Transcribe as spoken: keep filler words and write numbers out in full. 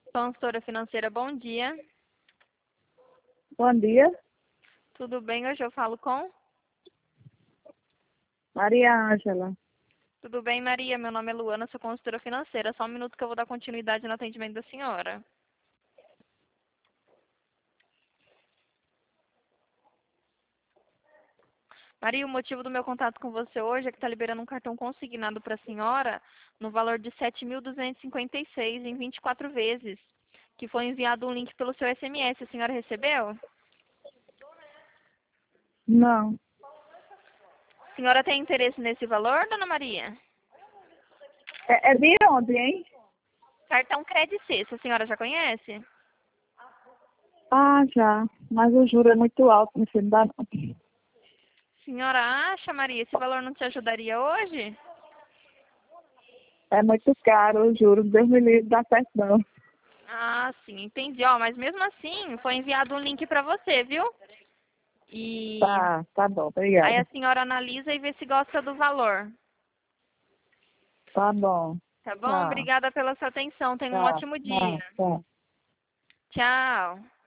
Consultora financeira, bom dia. Bom dia, Tudo bem? Hoje eu falo com? Maria Ângela. Tudo bem, Maria? Meu nome é Luana, sou consultora financeira. Só um minuto que eu vou dar continuidade no atendimento da senhora. Maria, o motivo do meu contato com você hoje é que está liberando um cartão consignado para a senhora no valor de sete mil duzentos e cinquenta e seis em vinte e quatro vezes, que foi enviado um link pelo seu S M S. A senhora recebeu? Não, A senhora tem interesse nesse valor, dona Maria? é, é de onde, hein? Cartão Credit Suisse, a senhora já conhece? Ah, já, mas o juro é muito alto, não sei, não dá não. Senhora acha, Maria, esse valor não te ajudaria hoje? É muito caro o juro, Deus me livre, dá certo não. Ah, sim, entendi. Ó, mas mesmo assim, foi enviado um link para você, viu? E Tá, tá bom, aí obrigada. a senhora analisa e vê se gosta do valor. Tá bom, Tá bom? tá, Obrigada pela sua atenção. Tenha um tá, ótimo dia. tá, tá. Tchau.